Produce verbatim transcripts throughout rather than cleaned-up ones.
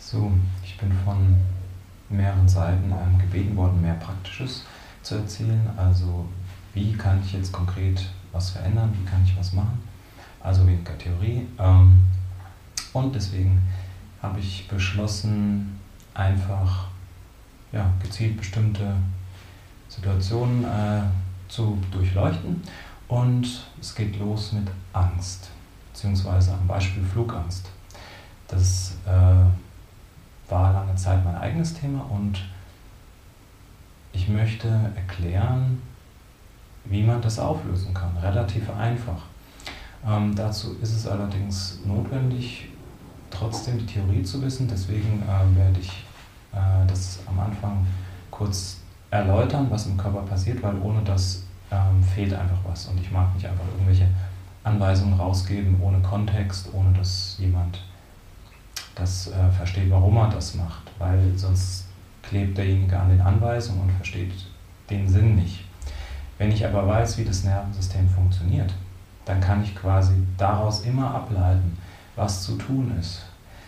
So, ich bin von mehreren Seiten ähm, gebeten worden, mehr Praktisches zu erzählen. Also, wie kann ich jetzt konkret was verändern, wie kann ich was machen? Also weniger Theorie. Ähm, und deswegen habe ich beschlossen, einfach ja, gezielt bestimmte Situationen äh, zu durchleuchten. Und es geht los mit Angst, beziehungsweise am Beispiel Flugangst. Das äh, war lange Zeit mein eigenes Thema und ich möchte erklären, wie man das auflösen kann. Relativ einfach. Ähm, dazu ist es allerdings notwendig, trotzdem die Theorie zu wissen. Deswegen äh, werde ich äh, das am Anfang kurz erläutern, was im Körper passiert, weil ohne das ähm, fehlt einfach was. Und ich mag nicht einfach irgendwelche Anweisungen rausgeben ohne Kontext, ohne dass jemand das äh, versteht, warum er das macht, weil sonst klebt derjenige an den Anweisungen und versteht den Sinn nicht. Wenn ich aber weiß, wie das Nervensystem funktioniert, dann kann ich quasi daraus immer ableiten, was zu tun ist.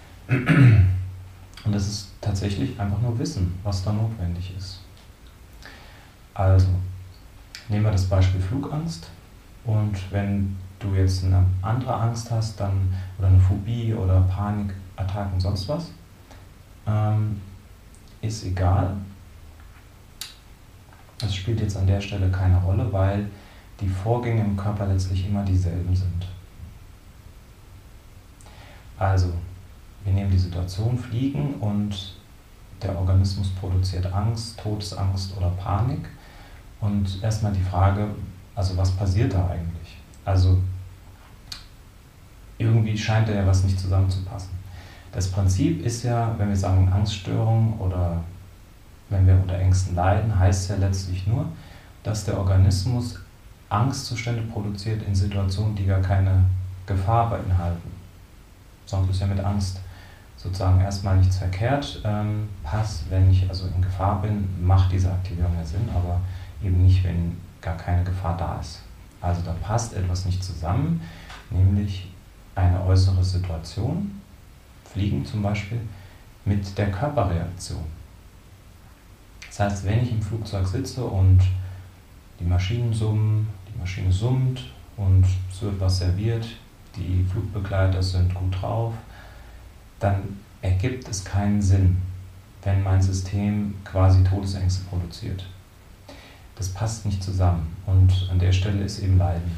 Und das ist tatsächlich einfach nur Wissen, was da notwendig ist. Also, nehmen wir das Beispiel Flugangst. Und wenn du jetzt eine andere Angst hast, dann, oder eine Phobie oder Panikattacken, sonst was, ähm, ist egal. Das spielt jetzt an der Stelle keine Rolle, weil die Vorgänge im Körper letztlich immer dieselben sind. Also, wir nehmen die Situation Fliegen und der Organismus produziert Angst, Todesangst oder Panik. Und erstmal die Frage, also was passiert da eigentlich? Also irgendwie scheint da ja was nicht zusammenzupassen. Das Prinzip ist ja, wenn wir sagen Angststörung oder wenn wir unter Ängsten leiden, heißt es ja letztlich nur, dass der Organismus Angstzustände produziert in Situationen, die gar keine Gefahr beinhalten. Sonst ist ja mit Angst sozusagen erstmal nichts verkehrt. Ähm, Pass, wenn ich also in Gefahr bin, macht diese Aktivierung ja Sinn, aber eben nicht, wenn gar keine Gefahr da ist. Also da passt etwas nicht zusammen, nämlich eine äußere Situation, Fliegen zum Beispiel, mit der Körperreaktion. Das heißt, wenn ich im Flugzeug sitze und die Maschinen summen, die Maschine summt und es wird was serviert, die Flugbegleiter sind gut drauf, dann ergibt es keinen Sinn, wenn mein System quasi Todesängste produziert. Das passt nicht zusammen und an der Stelle ist eben Leiden.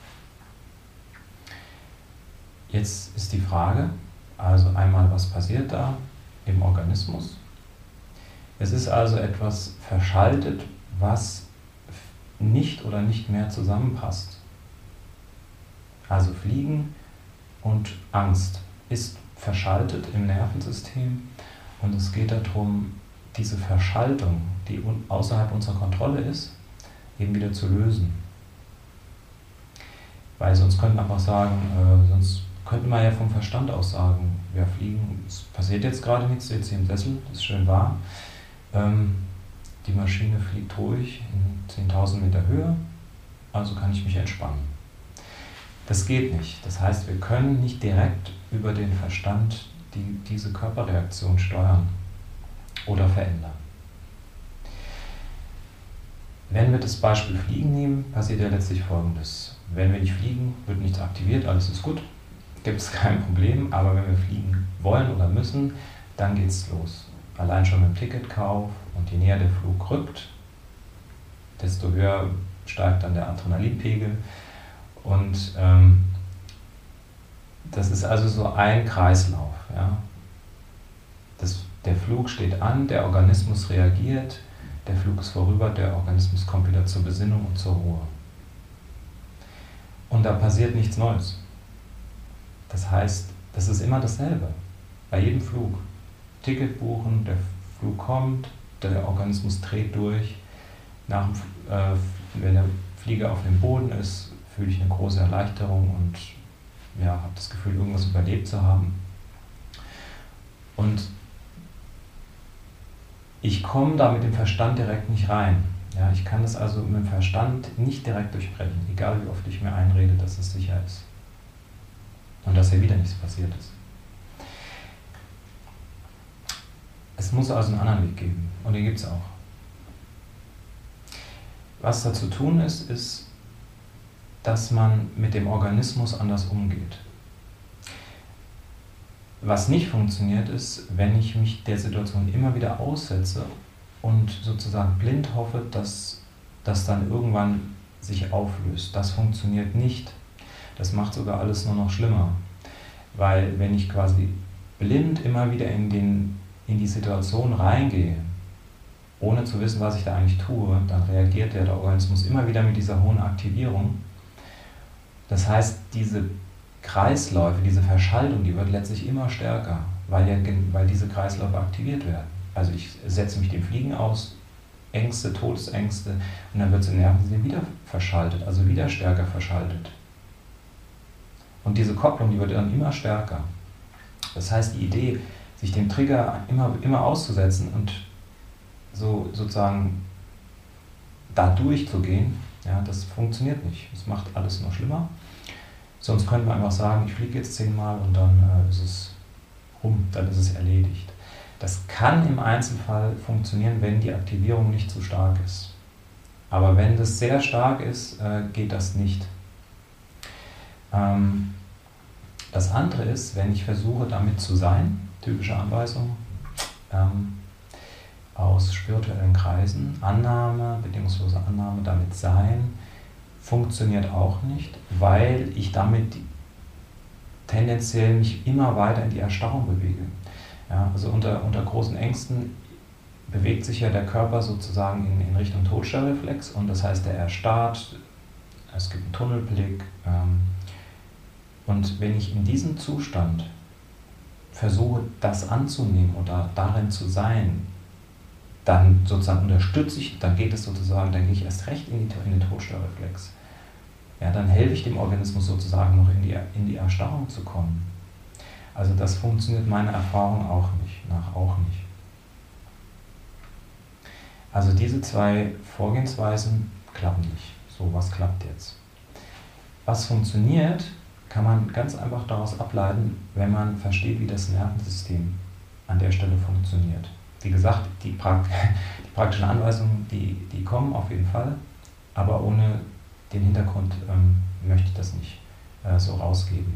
Jetzt ist die Frage, also einmal, was passiert da im Organismus? Es ist also etwas verschaltet, was nicht oder nicht mehr zusammenpasst. Also Fliegen und Angst ist verschaltet im Nervensystem und es geht darum, diese Verschaltung, die außerhalb unserer Kontrolle ist, eben wieder zu lösen. Weil sonst könnte man einfach sagen, äh, sonst könnte man ja vom Verstand aus sagen, wir fliegen, es passiert jetzt gerade nichts, jetzt hier im Sessel, es ist schön warm. Ähm, die Maschine fliegt ruhig in zehntausend Meter Höhe, also kann ich mich entspannen. Das geht nicht. Das heißt, wir können nicht direkt über den Verstand die, diese Körperreaktion steuern oder verändern. Wenn wir das Beispiel Fliegen nehmen, passiert ja letztlich Folgendes. Wenn wir nicht fliegen, wird nichts aktiviert, alles ist gut, gibt es kein Problem, aber wenn wir fliegen wollen oder müssen, dann geht es los. Allein schon mit dem Ticketkauf und je näher der Flug rückt, desto höher steigt dann der Adrenalinpegel. Und ähm, das ist also so ein Kreislauf. Ja. Das, der Flug steht an, der Organismus reagiert, der Flug ist vorüber, der Organismus kommt wieder zur Besinnung und zur Ruhe. Und da passiert nichts Neues. Das heißt, das ist immer dasselbe, bei jedem Flug. Ticket buchen, der Flug kommt, der Organismus dreht durch. Nach, äh, wenn der Flieger auf dem Boden ist, fühle ich eine große Erleichterung und ja, habe das Gefühl, irgendwas überlebt zu haben. Und ich komme da mit dem Verstand direkt nicht rein. Ja, ich kann das also mit dem Verstand nicht direkt durchbrechen, egal wie oft ich mir einrede, dass es sicher ist. Und dass ja wieder nichts passiert ist. Es muss also einen anderen Weg geben und den gibt es auch. Was da zu tun ist, ist, dass man mit dem Organismus anders umgeht. Was nicht funktioniert ist, wenn ich mich der Situation immer wieder aussetze und sozusagen blind hoffe, dass das dann irgendwann sich auflöst. Das funktioniert nicht. Das macht sogar alles nur noch schlimmer. Weil wenn ich quasi blind immer wieder in, den, in die Situation reingehe, ohne zu wissen, was ich da eigentlich tue, dann reagiert der, der Organismus immer wieder mit dieser hohen Aktivierung. Das heißt, diese Kreisläufe, diese Verschaltung, die wird letztlich immer stärker, weil, ja, weil diese Kreisläufe aktiviert werden. Also ich setze mich dem Fliegen aus, Ängste, Todesängste, und dann wird es im Nervensystem wieder verschaltet, also wieder stärker verschaltet. Und diese Kopplung, die wird dann immer stärker. Das heißt, die Idee, sich dem Trigger immer, immer auszusetzen und so sozusagen da durchzugehen, ja, das funktioniert nicht. Das macht alles nur schlimmer. Sonst könnte man einfach sagen, ich fliege jetzt zehnmal und dann äh, ist es rum, dann ist es erledigt. Das kann im Einzelfall funktionieren, wenn die Aktivierung nicht zu stark ist. Aber wenn das sehr stark ist, äh, geht das nicht. Ähm, das andere ist, wenn ich versuche, damit zu sein, typische Anweisung ähm, aus spirituellen Kreisen, Annahme, bedingungslose Annahme, damit sein, funktioniert auch nicht, weil ich damit tendenziell mich immer weiter in die Erstarrung bewege. Ja, also unter, unter großen Ängsten bewegt sich ja der Körper sozusagen in, in Richtung Todstellreflex und das heißt, der erstarrt, es gibt einen Tunnelblick. Ähm, und wenn ich in diesem Zustand versuche, das anzunehmen oder darin zu sein, dann sozusagen unterstütze ich, dann geht es sozusagen, dann gehe ich erst recht in, die, in den Todstellreflex. Ja, dann helfe ich dem Organismus sozusagen noch in die, in die Erstarrung zu kommen. Also das funktioniert meiner Erfahrung auch nicht, nach auch nicht. Also diese zwei Vorgehensweisen klappen nicht. So, was klappt jetzt? Was funktioniert, kann man ganz einfach daraus ableiten, wenn man versteht, wie das Nervensystem an der Stelle funktioniert. Wie gesagt, die, Prakt die praktischen Anweisungen, die, die kommen auf jeden Fall, aber ohne den Hintergrund ähm, möchte ich das nicht äh, so rausgeben.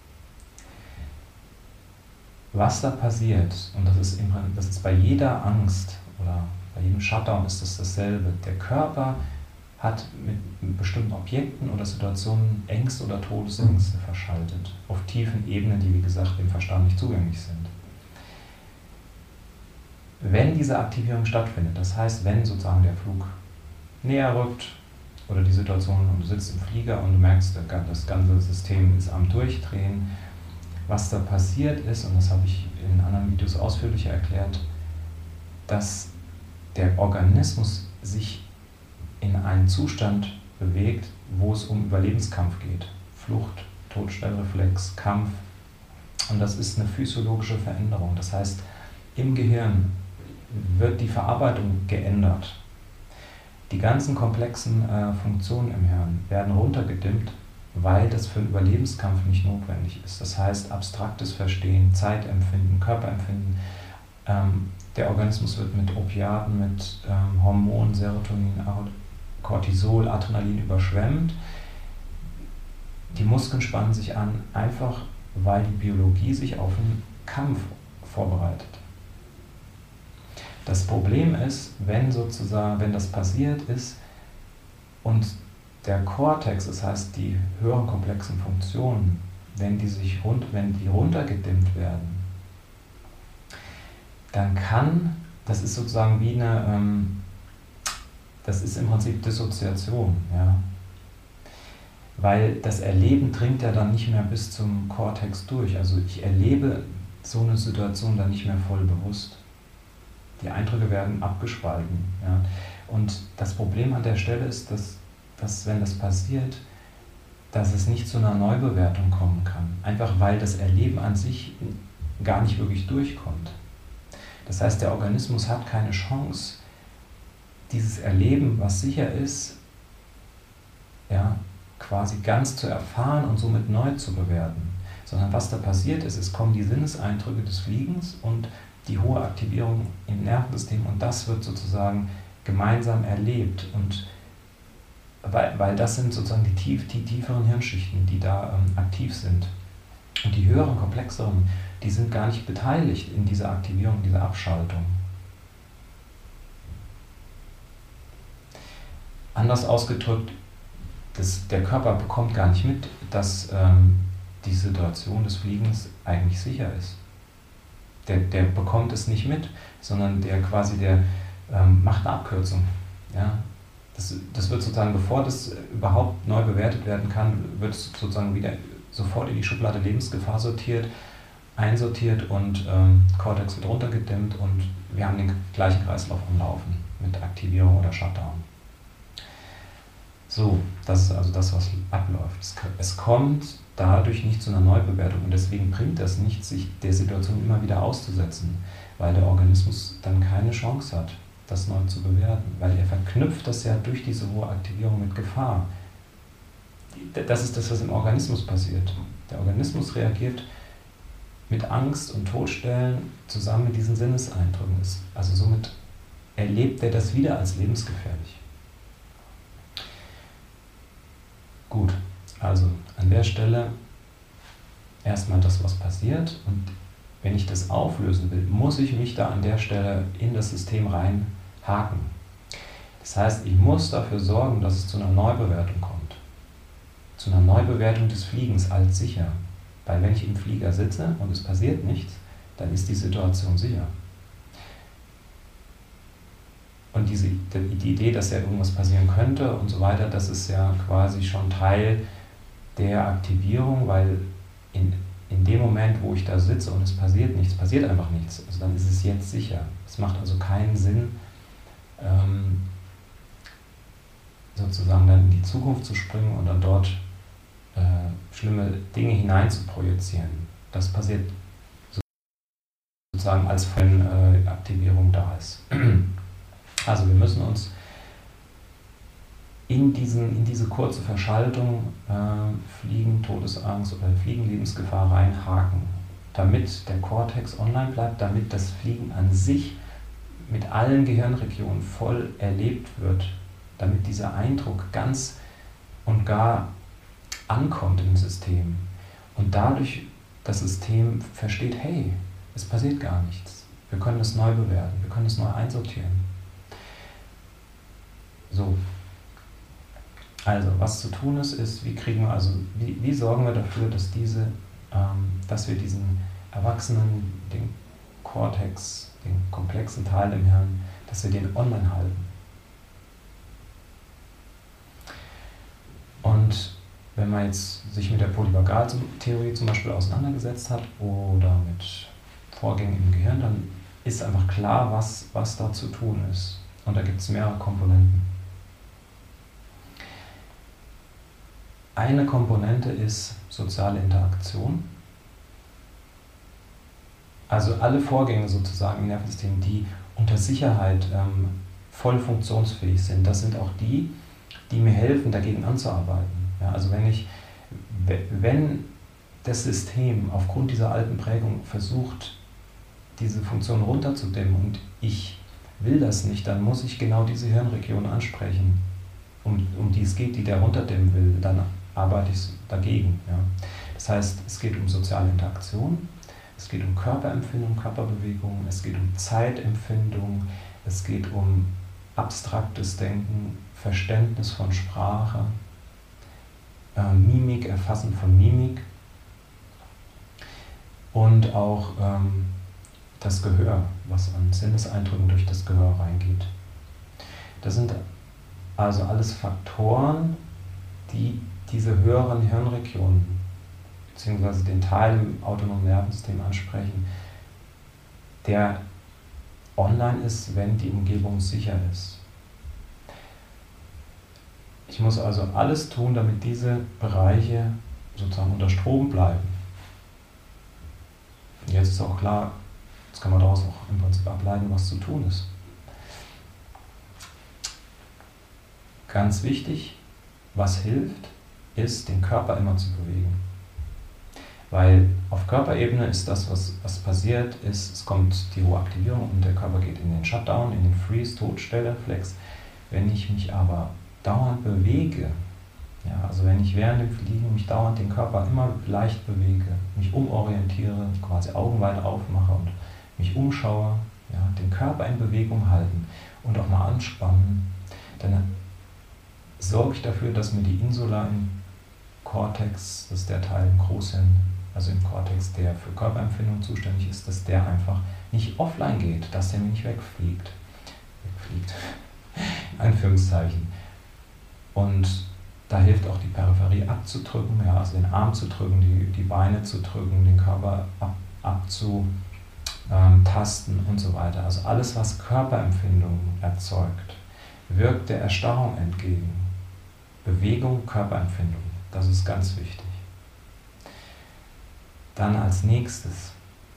Was da passiert, und das ist, im, das ist bei jeder Angst oder bei jedem Shutdown ist das dasselbe. Der Körper hat mit bestimmten Objekten oder Situationen Ängste oder Todesängste verschaltet, auf tiefen Ebenen, die wie gesagt dem Verstand nicht zugänglich sind. Wenn diese Aktivierung stattfindet, das heißt, wenn sozusagen der Flug näher rückt oder die Situation und du sitzt im Flieger und du merkst, das ganze System ist am Durchdrehen, was da passiert ist, und das habe ich in anderen Videos ausführlicher erklärt, dass der Organismus sich in einen Zustand bewegt, wo es um Überlebenskampf geht. Flucht, Todstellreflex, Kampf. Und das ist eine physiologische Veränderung. Das heißt, im Gehirn wird die Verarbeitung geändert. Die ganzen komplexen äh, Funktionen im Hirn werden runtergedimmt, weil das für einen Überlebenskampf nicht notwendig ist. Das heißt, abstraktes Verstehen, Zeitempfinden, Körperempfinden. Ähm, der Organismus wird mit Opiaten, mit ähm, Hormonen, Serotonin, Cortisol, Adrenalin überschwemmt. Die Muskeln spannen sich an, einfach weil die Biologie sich auf einen Kampf vorbereitet. Das Problem ist, wenn sozusagen, wenn das passiert ist und der Kortex, das heißt die höheren komplexen Funktionen, wenn die, sich rund, wenn die runtergedimmt werden, dann kann, das ist sozusagen wie eine, ähm, das ist im Prinzip Dissoziation, ja. Weil das Erleben dringt ja dann nicht mehr bis zum Kortex durch. Also ich erlebe so eine Situation dann nicht mehr voll bewusst. Die Eindrücke werden abgespalten. Ja. Und das Problem an der Stelle ist, dass, dass, wenn das passiert, dass es nicht zu einer Neubewertung kommen kann. Einfach weil das Erleben an sich gar nicht wirklich durchkommt. Das heißt, der Organismus hat keine Chance, dieses Erleben, was sicher ist, ja, quasi ganz zu erfahren und somit neu zu bewerten. Sondern was da passiert ist, es kommen die Sinneseindrücke des Fliegens und die hohe Aktivierung im Nervensystem und das wird sozusagen gemeinsam erlebt. Und weil, weil das sind sozusagen die, tief, die tieferen Hirnschichten, die da ähm, aktiv sind. Und die höheren, komplexeren, die sind gar nicht beteiligt in dieser Aktivierung, in dieser Abschaltung. Anders ausgedrückt, das, der Körper bekommt gar nicht mit, dass ähm, die Situation des Fliegens eigentlich sicher ist. Der, der bekommt es nicht mit, sondern der quasi, der ähm, macht eine Abkürzung. Ja? Das, das wird sozusagen, bevor das überhaupt neu bewertet werden kann, wird es sozusagen wieder sofort in die Schublade Lebensgefahr sortiert, einsortiert und ähm, Cortex wird runtergedimmt und wir haben den gleichen Kreislauf am Laufen mit Aktivierung oder Shutdown. So, das ist also das, was abläuft. Es, es kommt dadurch nicht zu einer Neubewertung und deswegen bringt das nichts, sich der Situation immer wieder auszusetzen, weil der Organismus dann keine Chance hat, das neu zu bewerten, weil er verknüpft das ja durch diese hohe Aktivierung mit Gefahr. Das ist das, was im Organismus passiert. Der Organismus reagiert mit Angst und Todstellen zusammen mit diesen Sinneseindrücken. Also somit erlebt er das wieder als lebensgefährlich. Gut, also an der Stelle erstmal das, was passiert und wenn ich das auflösen will, muss ich mich da an der Stelle in das System reinhaken. Das heißt, ich muss dafür sorgen, dass es zu einer Neubewertung kommt. Zu einer Neubewertung des Fliegens als sicher. Weil wenn ich im Flieger sitze und es passiert nichts, dann ist die Situation sicher. Und diese, die Idee, dass ja irgendwas passieren könnte und so weiter, das ist ja quasi schon Teil der Aktivierung, weil in, in dem Moment, wo ich da sitze und es passiert nichts, passiert einfach nichts. Also dann ist es jetzt sicher. Es macht also keinen Sinn, ähm, sozusagen dann in die Zukunft zu springen und dann dort äh, schlimme Dinge hinein zu projizieren. Das passiert sozusagen, als wenn äh, Aktivierung da ist. Also wir müssen uns in, diesen, in diese kurze Verschaltung äh, Fliegen, Todesangst oder Fliegen, Lebensgefahr reinhaken, damit der Cortex online bleibt, damit das Fliegen an sich mit allen Gehirnregionen voll erlebt wird, damit dieser Eindruck ganz und gar ankommt im System und dadurch das System versteht, hey, es passiert gar nichts, wir können es neu bewerten, wir können es neu einsortieren. So, also was zu tun ist, ist, wie kriegen wir also, wie, wie sorgen wir dafür, dass diese, ähm, dass wir diesen Erwachsenen, den Cortex, den komplexen Teil im Hirn, dass wir den online halten. Und wenn man jetzt sich mit der Polyvagaltheorie zum Beispiel auseinandergesetzt hat oder mit Vorgängen im Gehirn, dann ist einfach klar, was, was da zu tun ist. Und da gibt es mehrere Komponenten. Eine Komponente ist soziale Interaktion. Also alle Vorgänge sozusagen im Nervensystem, die unter Sicherheit ähm, voll funktionsfähig sind, das sind auch die, die mir helfen, dagegen anzuarbeiten. Ja, also wenn ich, wenn das System aufgrund dieser alten Prägung versucht, diese Funktion runterzudämmen und ich will das nicht, dann muss ich genau diese Hirnregion ansprechen, um, um die es geht, die der runterdämmen will, dann arbeite ich dagegen. Ja. Das heißt, es geht um soziale Interaktion, es geht um Körperempfindung, Körperbewegung, es geht um Zeitempfindung, es geht um abstraktes Denken, Verständnis von Sprache, äh, Mimik, Erfassen von Mimik und auch ähm, das Gehör, was an Sinneseindrücken durch das Gehör reingeht. Das sind also alles Faktoren, die diese höheren Hirnregionen bzw. den Teil im autonomen Nervensystem ansprechen, der online ist, wenn die Umgebung sicher ist. Ich muss also alles tun, damit diese Bereiche sozusagen unter Strom bleiben. Jetzt ist auch klar, jetzt kann man daraus auch im Prinzip ableiten, was zu tun ist. Ganz wichtig, was hilft, ist, den Körper immer zu bewegen. Weil auf Körperebene ist das, was, was passiert, ist, es kommt die hohe Aktivierung und der Körper geht in den Shutdown, in den Freeze, Todstelle, Flex. Wenn ich mich aber dauernd bewege, ja, also wenn ich während dem Fliegen mich dauernd den Körper immer leicht bewege, mich umorientiere, quasi Augen weit aufmache und mich umschaue, ja, den Körper in Bewegung halten und auch mal anspannen, dann sorge ich dafür, dass mir die Insula im Kortex, das ist der Teil im Großhirn, also im Kortex, der für Körperempfindung zuständig ist, dass der einfach nicht offline geht, dass der mir nicht wegfliegt. Wegfliegt. In Anführungszeichen. Und da hilft auch die Peripherie abzudrücken, ja, also den Arm zu drücken, die, die Beine zu drücken, den Körper ab, abzutasten und so weiter. Also alles, was Körperempfindung erzeugt, wirkt der Erstarrung entgegen. Bewegung, Körperempfindung, das ist ganz wichtig. Dann als nächstes,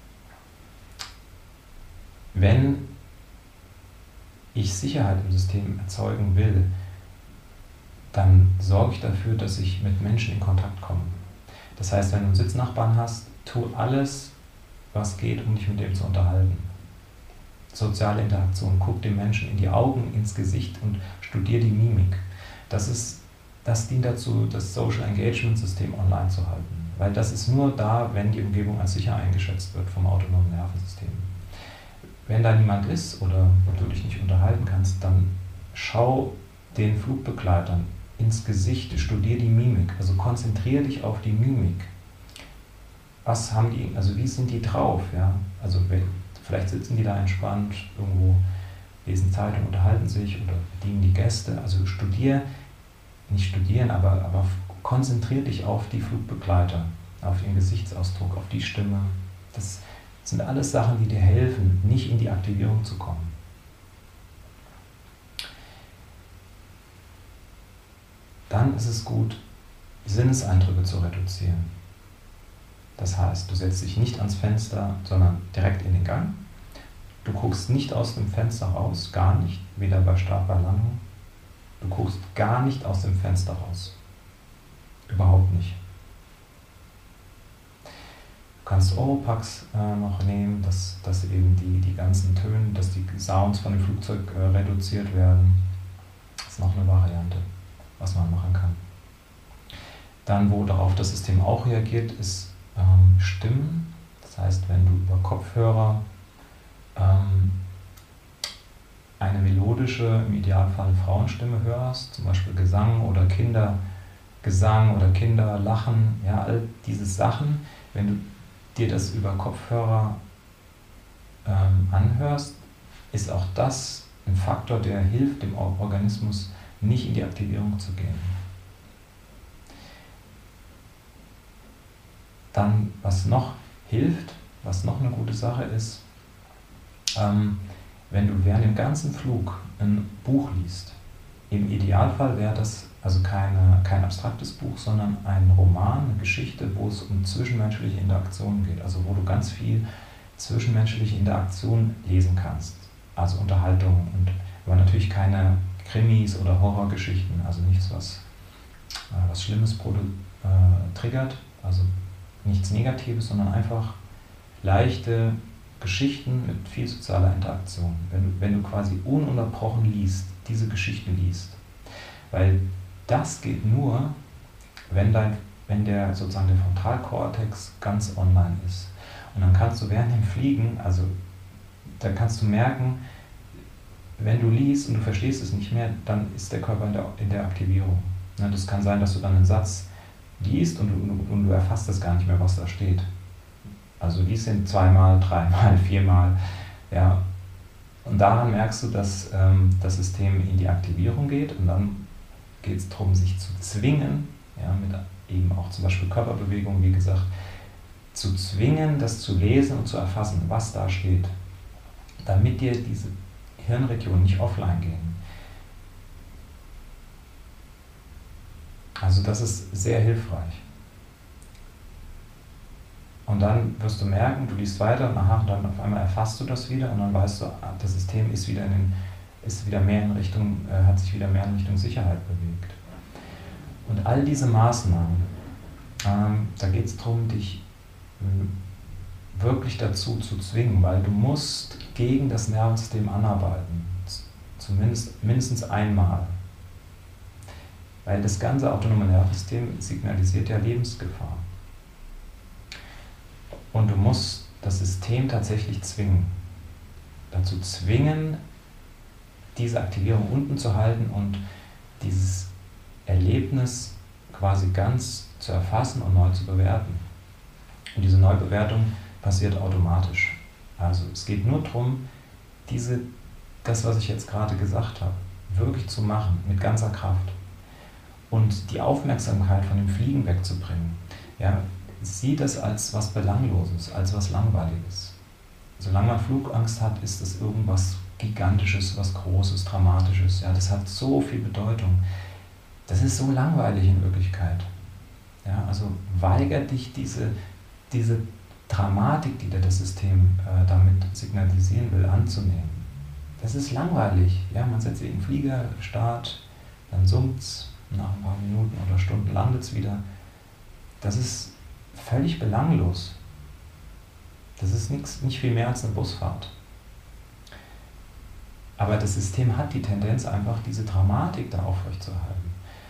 wenn ich Sicherheit im System erzeugen will, dann sorge ich dafür, dass ich mit Menschen in Kontakt komme. Das heißt, wenn du einen Sitznachbarn hast, tu alles, was geht, um dich mit dem zu unterhalten. Soziale Interaktion, guck dem Menschen in die Augen, ins Gesicht und studier die Mimik. Das ist, das dient dazu, das Social Engagement System online zu halten. Weil das ist nur da, wenn die Umgebung als sicher eingeschätzt wird vom autonomen Nervensystem. Wenn da niemand ist oder du dich nicht unterhalten kannst, dann schau den Flugbegleitern ins Gesicht, studier die Mimik, also konzentriere dich auf die Mimik. Was haben die, also wie sind die drauf, ja? Also vielleicht sitzen die da entspannt irgendwo, lesen Zeitung, unterhalten sich oder bedienen die Gäste. Also studier, nicht studieren, aber, aber konzentriere dich auf die Flugbegleiter, auf den Gesichtsausdruck, auf die Stimme. Das sind alles Sachen, die dir helfen, nicht in die Aktivierung zu kommen. Dann ist es gut, Sinneseindrücke zu reduzieren. Das heißt, du setzt dich nicht ans Fenster, sondern direkt in den Gang. Du guckst nicht aus dem Fenster raus, gar nicht, weder bei Start, bei Landung. Du guckst gar nicht aus dem Fenster raus. Überhaupt nicht. Du kannst Oropax äh, noch nehmen, dass, dass eben die, die ganzen Töne, dass die Sounds von dem Flugzeug äh, reduziert werden. Das ist noch eine Variante, was man machen kann. Dann, wo darauf das System auch reagiert, ist ähm, Stimmen. Das heißt, wenn du über Kopfhörer ähm, eine melodische, im Idealfall Frauenstimme hörst, zum Beispiel Gesang oder Kindergesang oder Kinderlachen, ja, all diese Sachen, wenn du dir das über Kopfhörer ähm, anhörst, ist auch das ein Faktor, der hilft dem Organismus, nicht in die Aktivierung zu gehen. Dann, was noch hilft, was noch eine gute Sache ist, ähm, wenn du während dem ganzen Flug ein Buch liest. Im Idealfall wäre das also keine, kein abstraktes Buch, sondern ein Roman, eine Geschichte, wo es um zwischenmenschliche Interaktionen geht, also wo du ganz viel zwischenmenschliche Interaktion lesen kannst, also Unterhaltung, und aber natürlich keine Krimis oder Horrorgeschichten, also nichts, was, äh, was Schlimmes produ- äh, triggert, also nichts Negatives, sondern einfach leichte Geschichten mit viel sozialer Interaktion. Wenn du, wenn du quasi ununterbrochen liest, diese Geschichten liest. Weil das geht nur, wenn, dein, wenn der, sozusagen der Frontalkortex ganz online ist. Und dann kannst du während dem Fliegen, also da kannst du merken, wenn du liest und du verstehst es nicht mehr, dann ist der Körper in der, in der Aktivierung. Das kann sein, dass du dann einen Satz liest und du, und du erfasst das gar nicht mehr, was da steht. Also liest ihn zweimal, dreimal, viermal. Ja. Und daran merkst du, dass ähm, das System in die Aktivierung geht, und dann geht es darum, sich zu zwingen, ja, mit eben auch zum Beispiel Körperbewegung, wie gesagt, zu zwingen, das zu lesen und zu erfassen, was da steht, damit dir diese Hirnregionen nicht offline gehen. Also das ist sehr hilfreich. Und dann wirst du merken, du liest weiter und aha, dann auf einmal erfasst du das wieder und dann weißt du, das System ist wieder, in den, ist wieder mehr in Richtung, äh, hat sich wieder mehr in Richtung Sicherheit bewegt. Und all diese Maßnahmen, ähm, da geht es darum, dich wirklich dazu zu zwingen, weil du musst gegen das Nervensystem anarbeiten, zumindest mindestens einmal. Weil das ganze autonome Nervensystem signalisiert ja Lebensgefahr. Und du musst das System tatsächlich zwingen. Dazu zwingen, diese Aktivierung unten zu halten und dieses Erlebnis quasi ganz zu erfassen und neu zu bewerten. Und diese Neubewertung passiert automatisch. Also es geht nur darum, diese, das, was ich jetzt gerade gesagt habe, wirklich zu machen, mit ganzer Kraft. Und die Aufmerksamkeit von dem Fliegen wegzubringen. Ja, sieh das als was Belangloses, als was Langweiliges. Solange man Flugangst hat, ist es irgendwas Gigantisches, was Großes, Dramatisches. Ja, das hat so viel Bedeutung. Das ist so langweilig in Wirklichkeit. Ja, also weiger dich diese, diese Dramatik, die dir das System äh, damit signalisieren will, anzunehmen. Das ist langweilig. Ja, man setzt sich in den Flieger, Start, dann summt es, nach ein paar Minuten oder Stunden landet es wieder. Das ist völlig belanglos. Das ist nix, nicht viel mehr als eine Busfahrt. Aber das System hat die Tendenz, einfach diese Dramatik da aufrechtzuerhalten.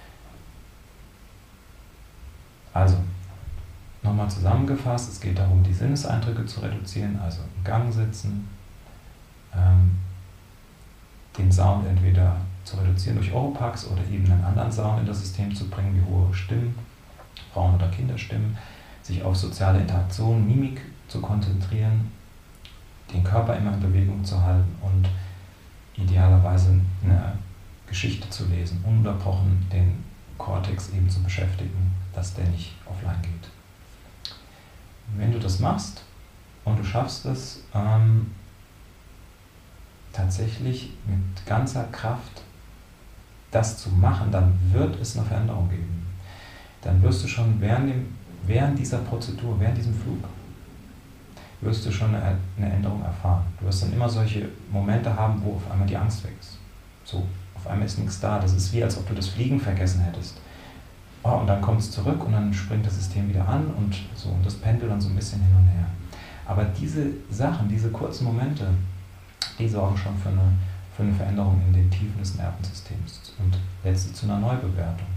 Also, nochmal zusammengefasst, es geht darum, die Sinneseindrücke zu reduzieren, also im Gang sitzen, ähm, den Sound entweder zu reduzieren durch Oropax oder eben einen anderen Sound in das System zu bringen, wie hohe Stimmen, Frauen- oder Kinderstimmen, sich auf soziale Interaktion, Mimik zu konzentrieren, den Körper immer in Bewegung zu halten und idealerweise eine Geschichte zu lesen, ununterbrochen den Kortex eben zu beschäftigen, dass der nicht offline geht. Wenn du das machst und du schaffst es ähm, tatsächlich mit ganzer Kraft das zu machen, dann wird es eine Veränderung geben. Dann wirst du schon während, dem, während dieser Prozedur, während diesem Flug, wirst du schon eine, eine Änderung erfahren. Du wirst dann immer solche Momente haben, wo auf einmal die Angst weg ist. So, auf einmal ist nichts da. Das ist wie, als ob du das Fliegen vergessen hättest. Oh, und dann kommt es zurück und dann springt das System wieder an und so, und das pendelt dann so ein bisschen hin und her. Aber diese Sachen, diese kurzen Momente, die sorgen schon für eine, für eine Veränderung in den Tiefen des Nervensystems und letztlich zu einer Neubewertung.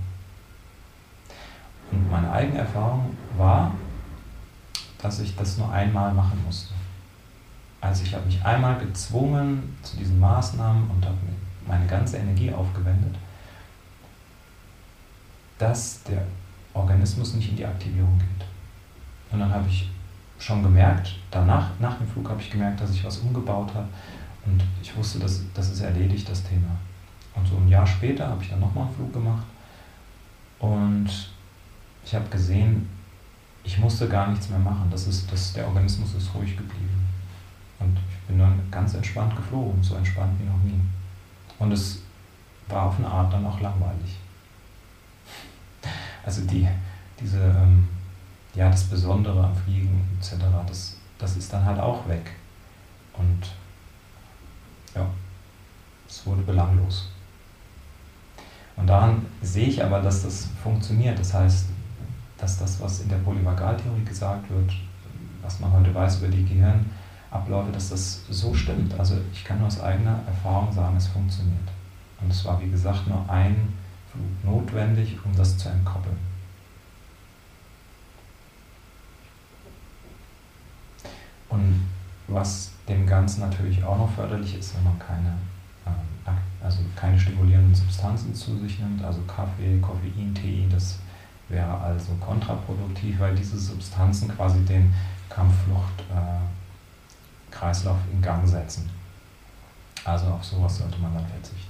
Und meine eigene Erfahrung war, dass ich das nur einmal machen musste. Also ich habe mich einmal gezwungen zu diesen Maßnahmen und habe meine ganze Energie aufgewendet, dass der Organismus nicht in die Aktivierung geht. Und dann habe ich schon gemerkt, danach, nach dem Flug habe ich gemerkt, dass ich was umgebaut habe und ich wusste, dass, das ist erledigt, das Thema. Und so ein Jahr später habe ich dann nochmal einen Flug gemacht und ich habe gesehen, ich musste gar nichts mehr machen. Das ist, das, der Organismus ist ruhig geblieben. Und ich bin dann ganz entspannt geflogen, so entspannt wie noch nie. Und es war auf eine Art dann auch langweilig. Also die, diese, ähm, ja, das Besondere am Fliegen et cetera, das, das ist dann halt auch weg. Und ja, es wurde belanglos. Und daran sehe ich aber, dass das funktioniert. Das heißt, dass das, was in der Polyvagaltheorie gesagt wird, was man heute weiß über die Gehirnabläufe, dass das so stimmt. Also ich kann nur aus eigener Erfahrung sagen, es funktioniert. Und es war, wie gesagt, nur ein Flug notwendig, um das zu entkoppeln. Und was dem Ganzen natürlich auch noch förderlich ist, wenn man keine, ähm, also keine stimulierenden Substanzen zu sich nimmt, also Kaffee, Koffein, Tee, das wäre also kontraproduktiv, weil diese Substanzen quasi den Kampfflucht-Kreislauf äh, in Gang setzen. Also auf sowas sollte man dann verzichten.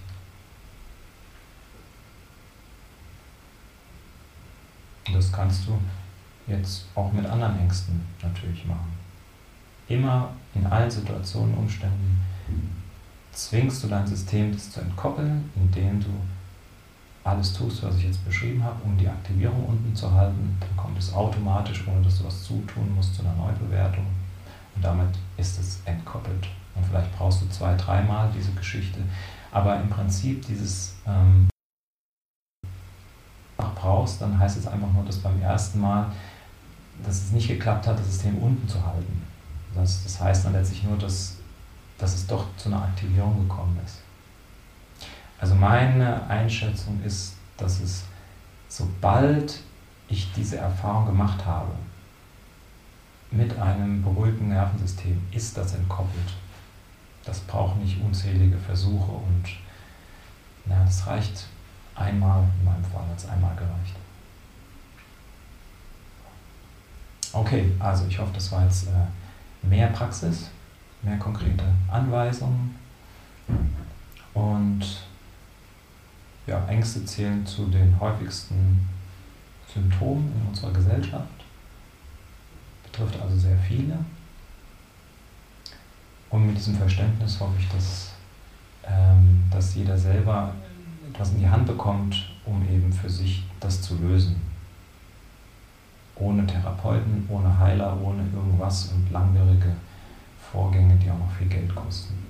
Und das kannst du jetzt auch mit anderen Ängsten natürlich machen. Immer in allen Situationen, Umständen zwingst du dein System, das zu entkoppeln, indem du alles tust, was ich jetzt beschrieben habe, um die Aktivierung unten zu halten. Dann kommt es automatisch, ohne dass du was zutun musst, zu einer Neubewertung. Und damit ist es entkoppelt. Und vielleicht brauchst du zwei, dreimal diese Geschichte. Aber im Prinzip dieses ähm, brauchst, dann heißt es einfach nur, dass beim ersten Mal dass es nicht geklappt hat, das System unten zu halten. Das, das heißt dann letztlich nur, dass, dass es doch zu einer Aktivierung gekommen ist. Also meine Einschätzung ist, dass es, sobald ich diese Erfahrung gemacht habe, mit einem beruhigten Nervensystem, ist das entkoppelt. Das braucht nicht unzählige Versuche und na, das reicht einmal, in meinem Fall hat es einmal gereicht. Okay, also ich hoffe, das war jetzt äh, mehr Praxis, mehr konkrete Anweisungen und ja, Ängste zählen zu den häufigsten Symptomen in unserer Gesellschaft, betrifft also sehr viele. Und mit diesem Verständnis hoffe ich, dass, ähm, dass jeder selber etwas in die Hand bekommt, um eben für sich das zu lösen. Ohne Therapeuten, ohne Heiler, ohne irgendwas und langwierige Vorgänge, die auch noch viel Geld kosten.